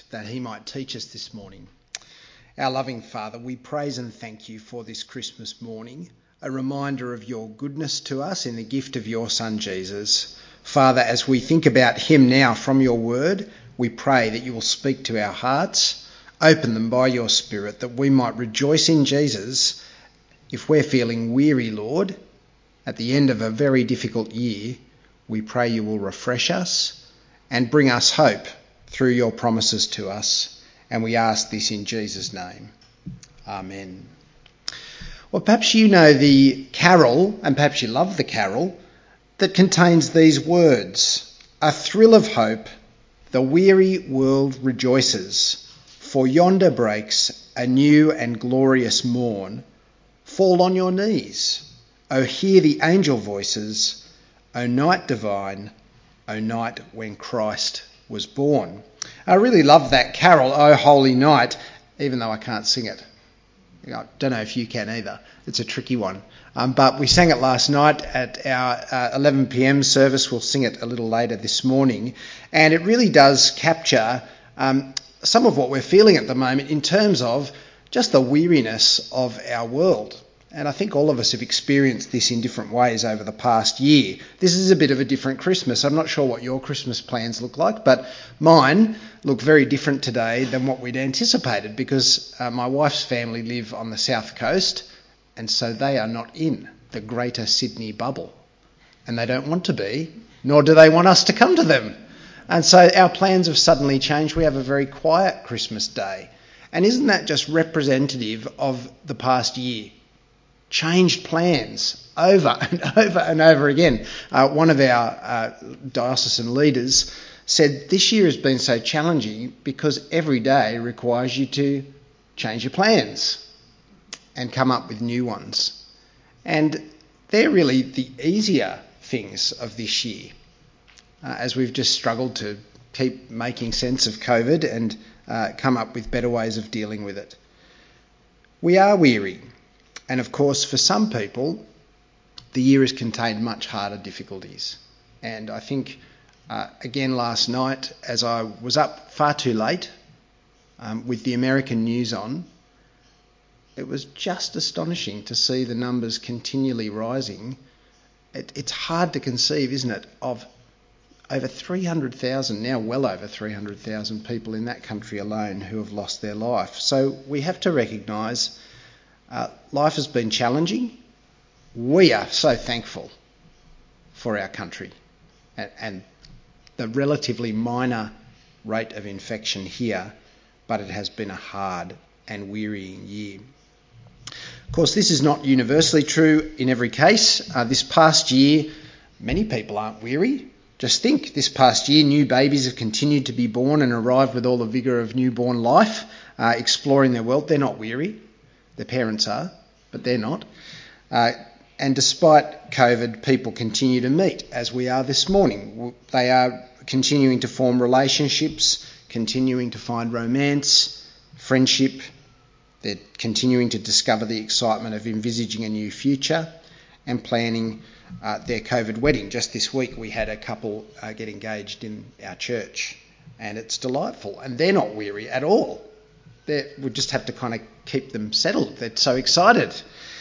that he might teach us this morning. Our loving Father, we praise and thank you for this Christmas morning, a reminder of your goodness to us in the gift of your Son Jesus. Father, as we think about him now from your word, we pray that you will speak to our hearts, open them by your Spirit, that we might rejoice in Jesus. If we're feeling weary, Lord, at the end of a very difficult year, we pray you will refresh us and bring us hope through your promises to us. And we ask this in Jesus' name. Amen. Well, perhaps you know the carol, and perhaps you love the carol, that contains these words: "A thrill of hope, the weary world rejoices, for yonder breaks a new and glorious morn. Fall on your knees, O hear the angel voices, O night divine, O night when Christ was born." I really love that carol, "O Holy Night," even though I can't sing it. I don't know if you can either. It's a tricky one. But we sang it last night at our 11 p.m. service. We'll sing it a little later this morning. And it really does capture some of what we're feeling at the moment in terms of just the weariness of our world. And I think all of us have experienced this in different ways over the past year. This is a bit of a different Christmas. I'm not sure what your Christmas plans look like, but mine look very different today than what we'd anticipated, because my wife's family live on the south coast, and so they are not in the greater Sydney bubble. And they don't want to be, nor do they want us to come to them. And so our plans have suddenly changed. We have a very quiet Christmas day. And isn't that just representative of the past year? Changed plans over and over and over again. One of our diocesan leaders said this year has been so challenging because every day requires you to change your plans and come up with new ones. And they're really the easier things of this year, as we've just struggled to keep making sense of COVID and come up with better ways of dealing with it. We are weary. And of course, for some people, the year has contained much harder difficulties. And I think, again, last night, as I was up far too late with the American news on, it was just astonishing to see the numbers continually rising. It's hard to conceive, isn't it, of over 300,000, now well over 300,000 people in that country alone who have lost their life. So we have to recognise life has been challenging. We are so thankful for our country and the relatively minor rate of infection here, but it has been a hard and wearying year. Of course, this is not universally true in every case. This past year, many people aren't weary. Just think, this past year, new babies have continued to be born and arrived with all the vigour of newborn life, exploring their world. They're not weary. Their parents are, but they're not. And despite COVID, people continue to meet, as we are this morning. They are continuing to form relationships, continuing to find romance, friendship. They're continuing to discover the excitement of envisaging a new future and planning their COVID wedding. Just this week we had a couple get engaged in our church, and it's delightful. And they're not weary at all. We just have to kind of keep them settled. They're so excited.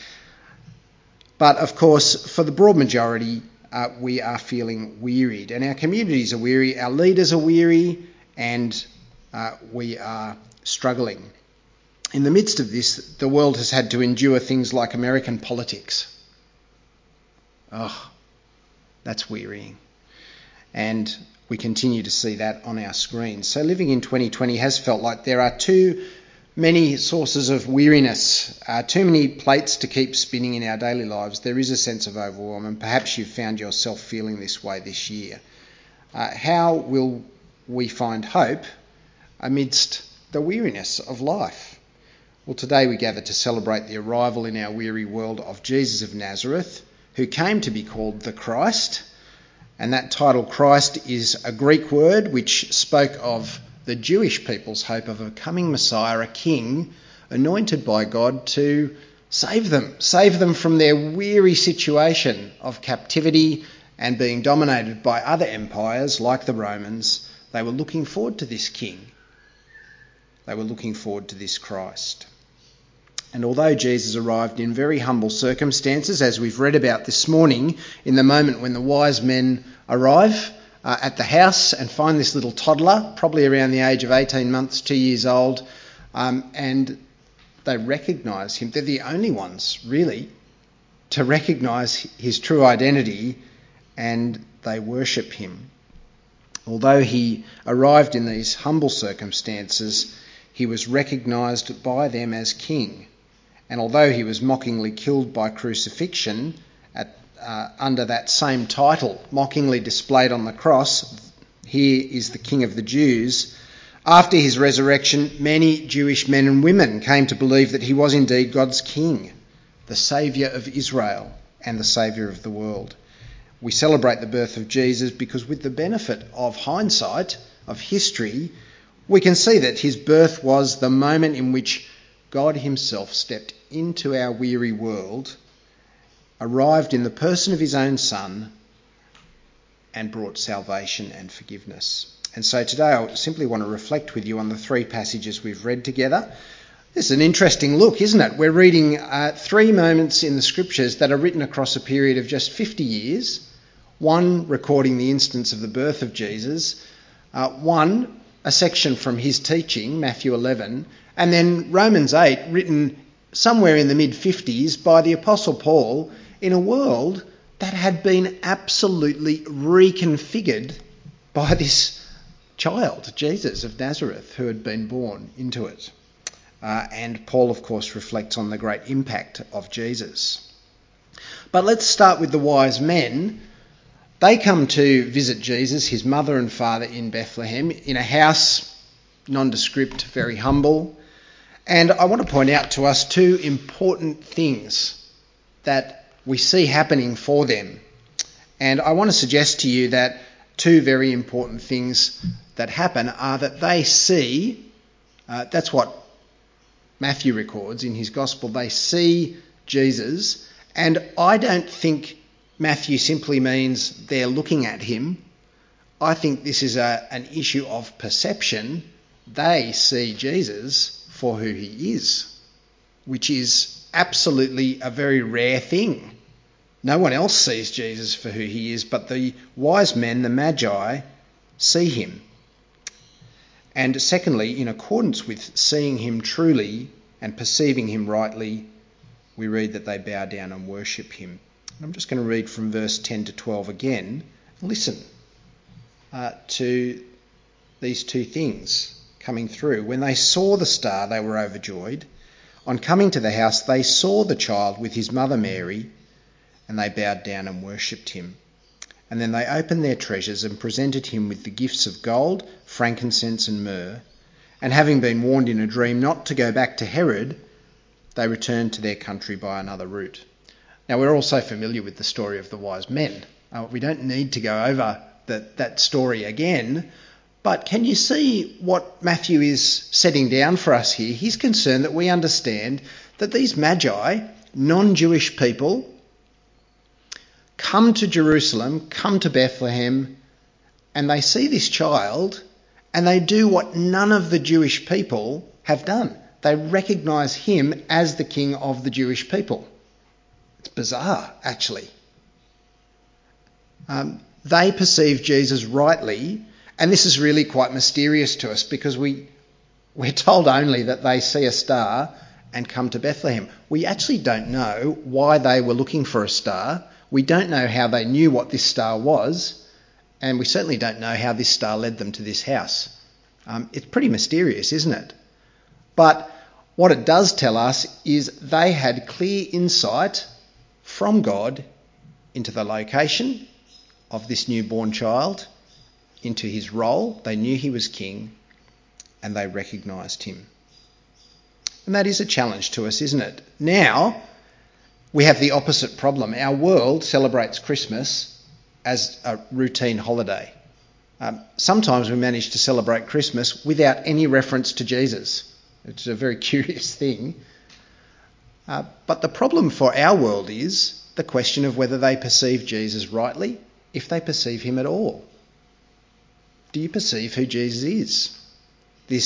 But of course, for the broad majority, we are feeling wearied, and our communities are weary, our leaders are weary, and we are struggling. In the midst of this, the world has had to endure things like American politics. Oh, that's wearying. And we continue to see that on our screens. So living in 2020 has felt like there are too many sources of weariness, too many plates to keep spinning in our daily lives. There is a sense of overwhelm, and perhaps you've found yourself feeling this way this year. How will we find hope amidst the weariness of life? Well, today we gather to celebrate the arrival in our weary world of Jesus of Nazareth, who came to be called the Christ. And that title, Christ, is a Greek word which spoke of the Jewish people's hope of a coming Messiah, a king, anointed by God to save them from their weary situation of captivity and being dominated by other empires like the Romans. They were looking forward to this king. They were looking forward to this Christ. And although Jesus arrived in very humble circumstances, as we've read about this morning, in the moment when the wise men arrive at the house and find this little toddler, probably around the age of 18 months, 2 years old, and they recognise him. They're the only ones, really, to recognise his true identity, and they worship him. Although he arrived in these humble circumstances, he was recognised by them as king. And although he was mockingly killed by crucifixion under that same title, mockingly displayed on the cross, "Here is the King of the Jews," after his resurrection, many Jewish men and women came to believe that he was indeed God's king, the saviour of Israel and the saviour of the world. We celebrate the birth of Jesus because, with the benefit of hindsight, of history, we can see that his birth was the moment in which God himself stepped into our weary world, arrived in the person of his own Son, and brought salvation and forgiveness. And so today I simply want to reflect with you on the three passages we've read together. This is an interesting look, isn't it? We're reading three moments in the Scriptures that are written across a period of just 50 years, one recording the instance of the birth of Jesus, one a section from his teaching, Matthew 11, and then Romans 8, written somewhere in the mid-50s by the Apostle Paul in a world that had been absolutely reconfigured by this child, Jesus of Nazareth, who had been born into it. And Paul, of course, reflects on the great impact of Jesus. But let's start with the wise men. They come to visit Jesus, his mother and father, in Bethlehem, in a house, nondescript, very humble. And I want to point out to us two important things that we see happening for them. And I want to suggest to you that two very important things that happen are that they see, that's what Matthew records in his gospel, they see Jesus, and I don't think Matthew simply means they're looking at him. I think this is an issue of perception. They see Jesus for who he is, which is absolutely a very rare thing. No one else sees Jesus for who he is, but the wise men, the Magi, see him. And secondly, in accordance with seeing him truly and perceiving him rightly, we read that they bow down and worship him. I'm just going to read from verse 10 to 12 again. Listen to these two things coming through. When they saw the star, they were overjoyed. On coming to the house, they saw the child with his mother Mary, and they bowed down and worshipped him. And then they opened their treasures and presented him with the gifts of gold, frankincense and myrrh. And having been warned in a dream not to go back to Herod, they returned to their country by another route. Now, we're also familiar with the story of the wise men. We don't need to go over that story again, but can you see what Matthew is setting down for us here? He's concerned that we understand that these Magi, non-Jewish people, come to Jerusalem, come to Bethlehem, and they see this child, and they do what none of the Jewish people have done. They recognise him as the king of the Jewish people. It's bizarre, actually. They perceive Jesus rightly, and this is really quite mysterious to us because we're told only that they see a star and come to Bethlehem. We actually don't know why they were looking for a star. We don't know how they knew what this star was, and we certainly don't know how this star led them to this house. It's pretty mysterious, isn't it? But what it does tell us is they had clear insight from God into the location of this newborn child, into his role. They knew he was king, and they recognised him. And that is a challenge to us, isn't it? Now, we have the opposite problem. Our world celebrates Christmas as a routine holiday. Sometimes we manage to celebrate Christmas without any reference to Jesus. It's a very curious thing. But the problem for our world is the question of whether they perceive Jesus rightly, if they perceive him at all. Do you perceive who Jesus is? This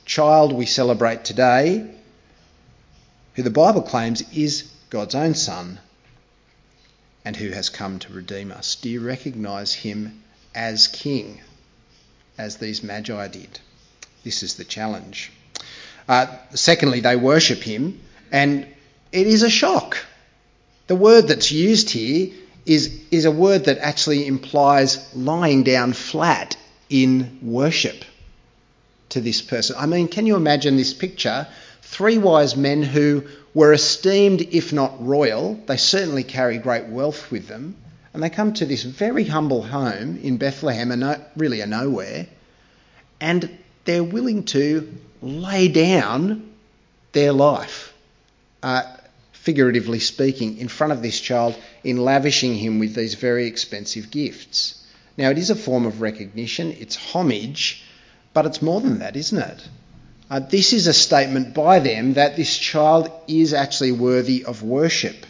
child we celebrate today, who the Bible claims is God's own Son and who has come to redeem us. Do you recognise him as King, as these Magi did? This is the challenge. Secondly, they worship him, and it is a shock. The word that's used here is a word that actually implies lying down flat in worship to this person. I mean, can you imagine this picture? 3 wise men who were esteemed, if not royal, they certainly carry great wealth with them, and they come to this very humble home in Bethlehem, really a nowhere, and they're willing to lay down their life, figuratively speaking, in front of this child in lavishing him with these very expensive gifts. Now, it is a form of recognition, it's homage, but it's more than that, isn't it? This is a statement by them that this child is actually worthy of worship.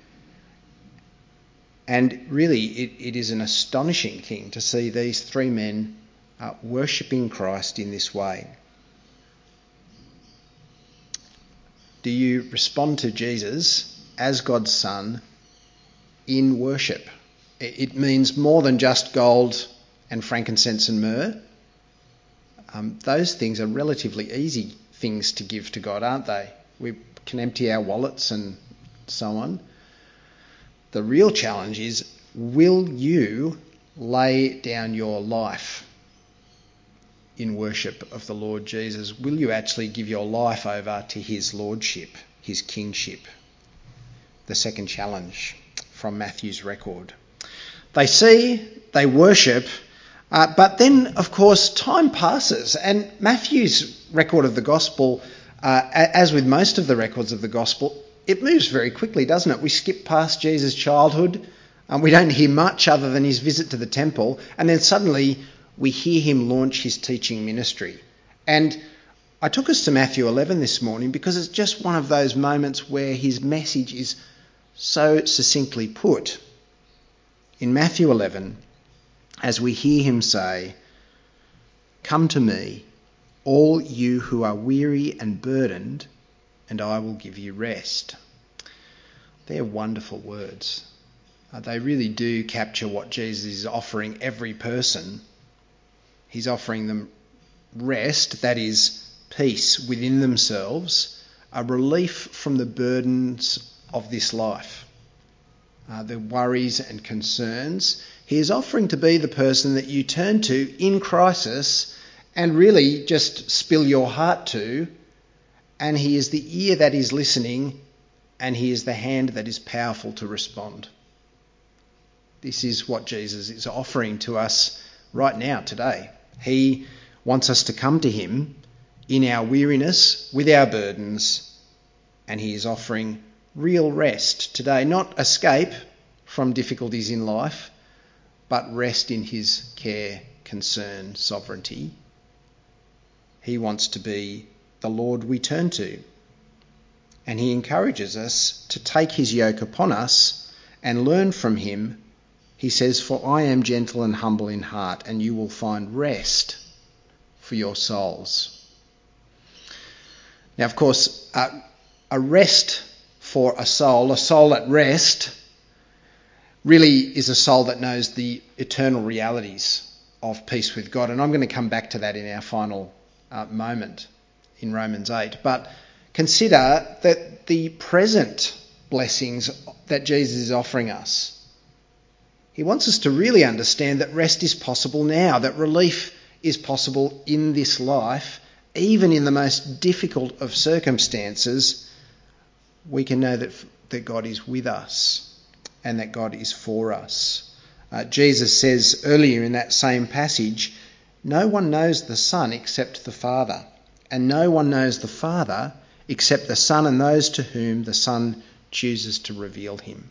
And really, it is an astonishing thing to see these 3 men worshipping Christ in this way. Do you respond to Jesus as God's Son in worship? It means more than just gold and frankincense and myrrh. Those things are relatively easy things to give to God, aren't they? We can empty our wallets and so on. The real challenge is, will you lay down your life in worship of the Lord Jesus? Will you actually give your life over to his lordship, his kingship? The second challenge from Matthew's record. They see, they worship, but then, of course, time passes, and Matthew's record of the gospel, as with most of the records of the gospel, it moves very quickly, doesn't it? We skip past Jesus' childhood, and we don't hear much other than his visit to the temple, and then suddenly we hear him launch his teaching ministry. And I took us to Matthew 11 this morning because it's just one of those moments where his message is so succinctly put. In Matthew 11, as we hear him say, "Come to me, all you who are weary and burdened, and I will give you rest." They're wonderful words. They really do capture what Jesus is offering every person. He's offering them rest, that is, peace within themselves, a relief from the burdens of this life, the worries and concerns. He is offering to be the person that you turn to in crisis and really just spill your heart to, and he is the ear that is listening, and he is the hand that is powerful to respond. This is what Jesus is offering to us right now, today. He wants us to come to him in our weariness, with our burdens, and he is offering real rest today. Not escape from difficulties in life, but rest in his care, concern, sovereignty. He wants to be the Lord we turn to, and he encourages us to take his yoke upon us and learn from him. He says, "For I am gentle and humble in heart, and you will find rest for your souls." Now, of course, a rest for a soul at rest, really is a soul that knows the eternal realities of peace with God. And I'm going to come back to that in our final moment in Romans 8. But consider that the present blessings that Jesus is offering us. He wants us to really understand that rest is possible now, that relief is possible in this life, even in the most difficult of circumstances. We can know that God is with us and that God is for us. Jesus says earlier in that same passage, "No one knows the Son except the Father, and no one knows the Father except the Son and those to whom the Son chooses to reveal him."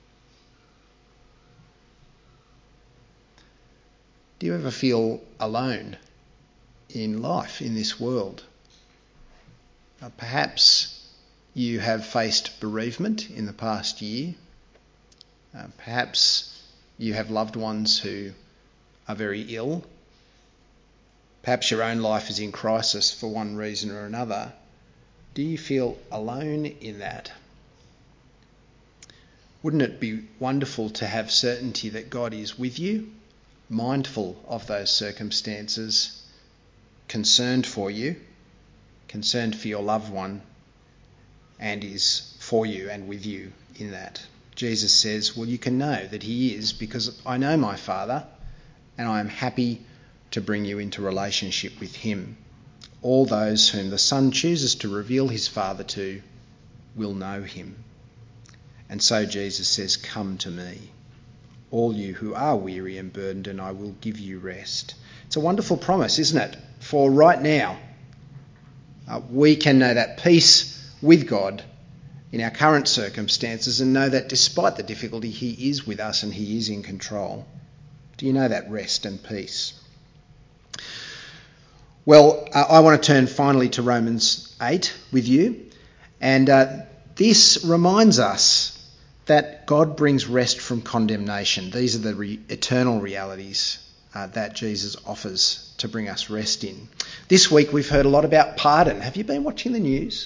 Do you ever feel alone in life, in this world? Perhaps you have faced bereavement in the past year. Perhaps you have loved ones who are very ill. Perhaps your own life is in crisis for one reason or another. Do you feel alone in that? Wouldn't it be wonderful to have certainty that God is with you, mindful of those circumstances, concerned for you, concerned for your loved one, and is for you and with you in that? Jesus says, well, you can know that he is because I know my Father and I am happy to bring you into relationship with him. All those whom the Son chooses to reveal his Father to will know him. And so Jesus says, come to me, all you who are weary and burdened, and I will give you rest. It's a wonderful promise, isn't it? For right now, we can know that peace with God in our current circumstances and know that despite the difficulty, he is with us and he is in control. Do you know that rest and peace? Well, I want to turn finally to Romans 8 with you. And this reminds us that God brings rest from condemnation. These are the eternal realities that Jesus offers to bring us rest in. This week we've heard a lot about pardon. Have you been watching the news?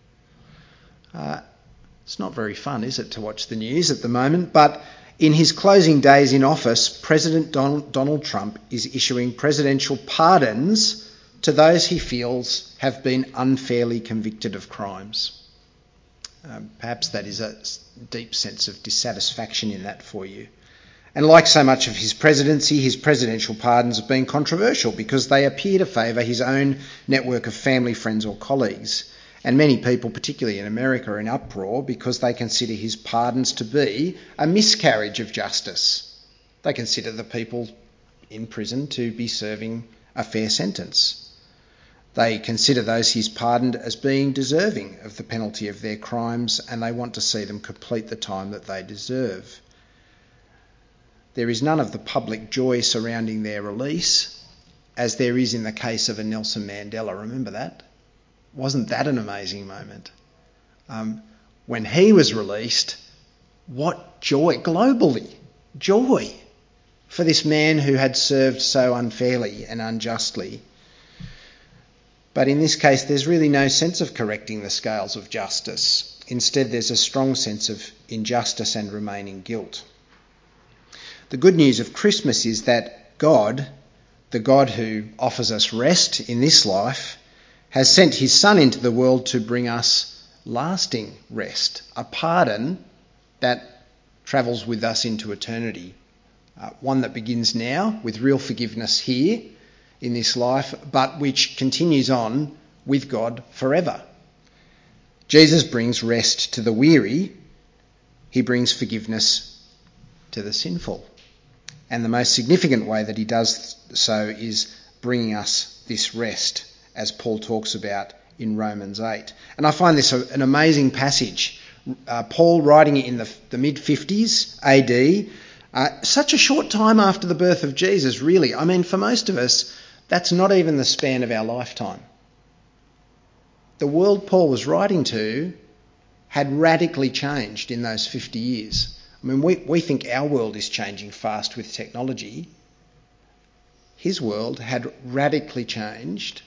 It's not very fun, is it, to watch the news at the moment? But in his closing days in office, President Donald Trump is issuing presidential pardons to those he feels have been unfairly convicted of crimes. Perhaps that is a deep sense of dissatisfaction in that for you. And like so much of his presidency, his presidential pardons have been controversial because they appear to favour his own network of family, friends or colleagues. And many people, particularly in America, are in uproar because they consider his pardons to be a miscarriage of justice. They consider the people in prison to be serving a fair sentence. They consider those he's pardoned as being deserving of the penalty of their crimes, and they want to see them complete the time that they deserve. There is none of the public joy surrounding their release, as there is in the case of a Nelson Mandela. Remember that? Wasn't that an amazing moment? When he was released, what joy, globally, joy for this man who had served so unfairly and unjustly. But in this case, there's really no sense of correcting the scales of justice. Instead, there's a strong sense of injustice and remaining guilt. The good news of Christmas is that God, the God who offers us rest in this life, has sent his Son into the world to bring us lasting rest, a pardon that travels with us into eternity, one that begins now with real forgiveness here in this life, but which continues on with God forever. Jesus brings rest to the weary. He brings forgiveness to the sinful. And the most significant way that he does so is bringing us this rest, as Paul talks about in Romans 8. And I find this an amazing passage. Paul, writing it in the mid-50s AD, such a short time after the birth of Jesus, really. I mean, for most of us, that's not even the span of our lifetime. The world Paul was writing to had radically changed in those 50 years. I mean, we think our world is changing fast with technology. His world had radically changed.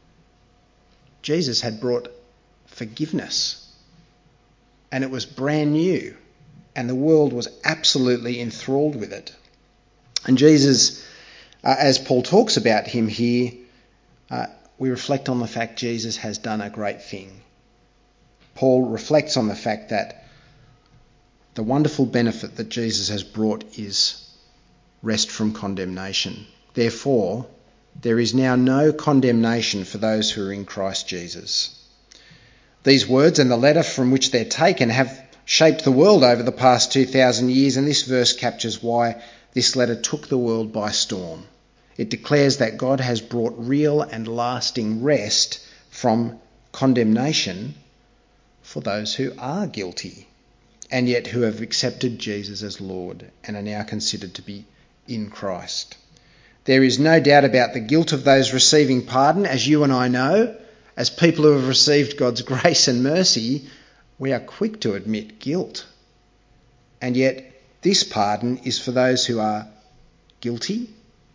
Jesus had brought forgiveness, and it was brand new, and the world was absolutely enthralled with it. And Jesus, as Paul talks about him here, we reflect on the fact Jesus has done a great thing. Paul reflects on the fact that the wonderful benefit that Jesus has brought is rest from condemnation. Therefore, there is now no condemnation for those who are in Christ Jesus. These words and the letter from which they're taken have shaped the world over the past 2,000 years, and this verse captures why this letter took the world by storm. It declares that God has brought real and lasting rest from condemnation for those who are guilty and yet who have accepted Jesus as Lord and are now considered to be in Christ. There is no doubt about the guilt of those receiving pardon. As you and I know, as people who have received God's grace and mercy, we are quick to admit guilt. And yet this pardon is for those who are guilty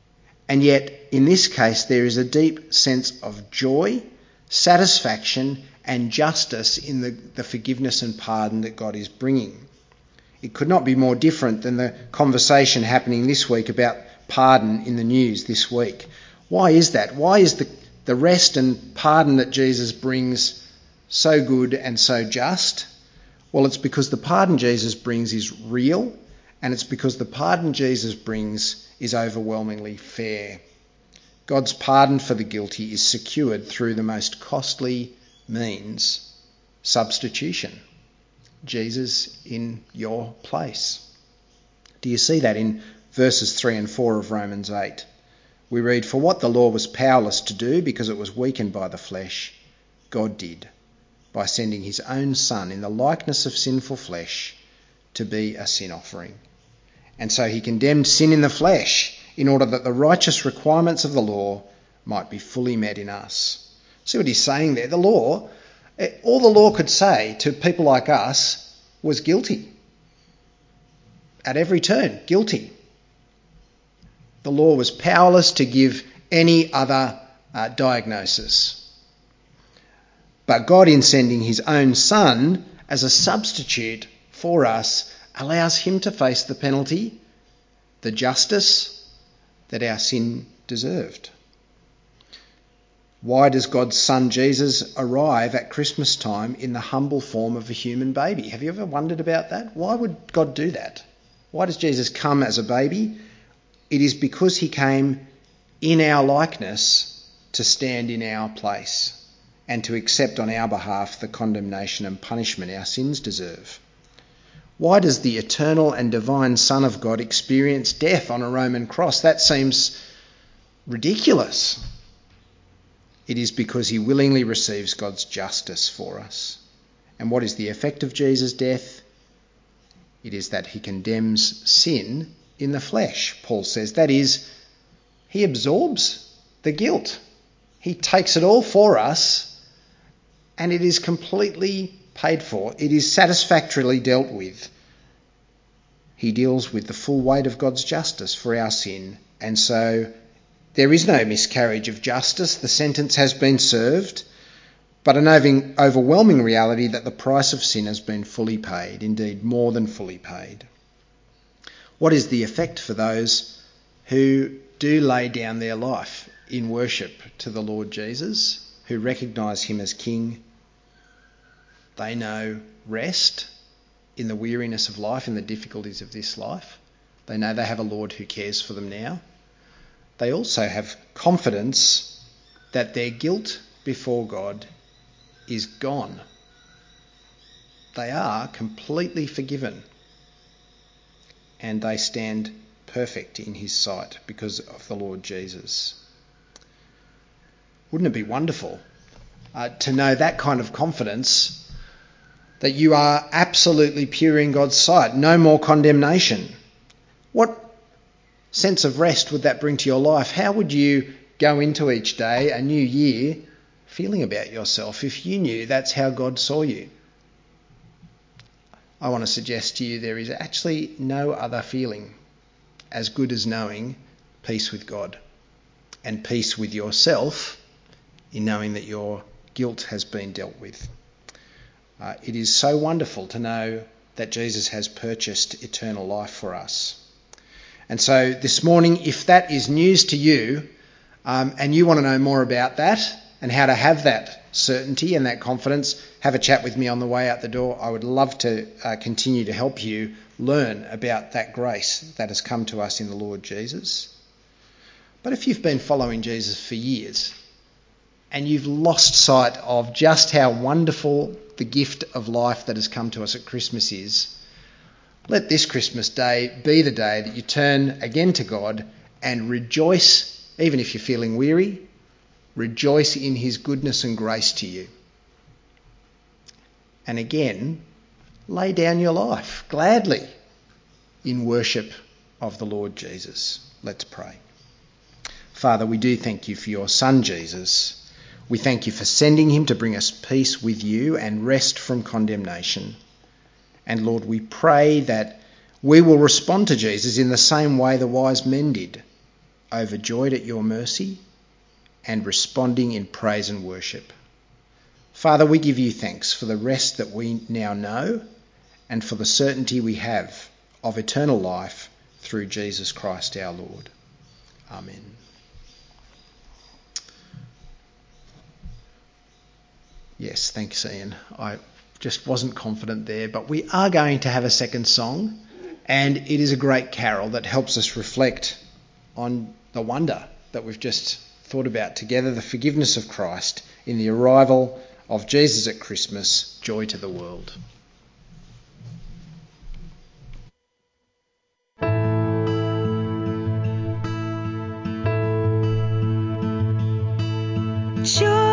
And yet, in this case, there is a deep sense of joy, satisfaction, and justice in the forgiveness and pardon that God is bringing. It could not be more different than the conversation happening this week about pardon in the news this week. Why is that? Why is the rest and pardon that Jesus brings so good and so just? Well, it's because the pardon Jesus brings is real, and it's because the pardon Jesus brings is overwhelmingly fair. God's pardon for the guilty is secured through the most costly means, substitution. Jesus in your place. Do you see that in verses 3 and 4 of Romans 8? We read, "For what the law was powerless to do because it was weakened by the flesh, God did, by sending his own Son in the likeness of sinful flesh to be a sin offering. And so he condemned sin in the flesh in order that the righteous requirements of the law might be fully met in us." See what he's saying there? The law, all the law could say to people like us was guilty. At every turn, guilty. The law was powerless to give any other diagnosis. But God, in sending his own Son as a substitute for us, allows him to face the penalty, the justice that our sin deserved. Why does God's Son Jesus arrive at Christmas time in the humble form of a human baby? Have you ever wondered about that? Why would God do that? Why does Jesus come as a baby? It is because he came in our likeness to stand in our place and to accept on our behalf the condemnation and punishment our sins deserve. Why does the eternal and divine Son of God experience death on a Roman cross? That seems ridiculous. It is because he willingly receives God's justice for us. And what is the effect of Jesus' death? It is that he condemns sin in the flesh, Paul says. That is, he absorbs the guilt. He takes it all for us, and it is completely paid for. It is satisfactorily dealt with. He deals with the full weight of God's justice for our sin, and so there is no miscarriage of justice. The sentence has been served, but an overwhelming reality that the price of sin has been fully paid, indeed more than fully paid. What is the effect for those who do lay down their life in worship to the Lord Jesus, who recognise him as King? They know rest in the weariness of life, in the difficulties of this life. They know they have a Lord who cares for them now. They also have confidence that their guilt before God is gone. They are completely forgiven, and they stand perfect in his sight because of the Lord Jesus. Wouldn't it be wonderful to know that kind of confidence, that you are absolutely pure in God's sight, no more condemnation? What sense of rest would that bring to your life? How would you go into each day, a new year, feeling about yourself if you knew that's how God saw you? I want to suggest to you there is actually no other feeling as good as knowing peace with God and peace with yourself in knowing that your guilt has been dealt with. It is so wonderful to know that Jesus has purchased eternal life for us. And so this morning, if that is news to you, and you want to know more about that and how to have that certainty and that confidence, have a chat with me on the way out the door. I would love to continue to help you learn about that grace that has come to us in the Lord Jesus. But if you've been following Jesus for years and you've lost sight of just how wonderful the gift of life that has come to us at Christmas is, let this Christmas day be the day that you turn again to God and rejoice, even if you're feeling weary, rejoice in his goodness and grace to you. And again, lay down your life gladly in worship of the Lord Jesus. Let's pray. Father, we do thank you for your Son, Jesus. We thank you for sending him to bring us peace with you and rest from condemnation. And Lord, we pray that we will respond to Jesus in the same way the wise men did, overjoyed at your mercy, and responding in praise and worship. Father, we give you thanks for the rest that we now know and for the certainty we have of eternal life through Jesus Christ our Lord. Amen. Yes, thanks, Ian. I just wasn't confident there, but we are going to have a second song, and it is a great carol that helps us reflect on the wonder that we've just thought about together, the forgiveness of Christ in the arrival of Jesus at Christmas, joy to the world. Joy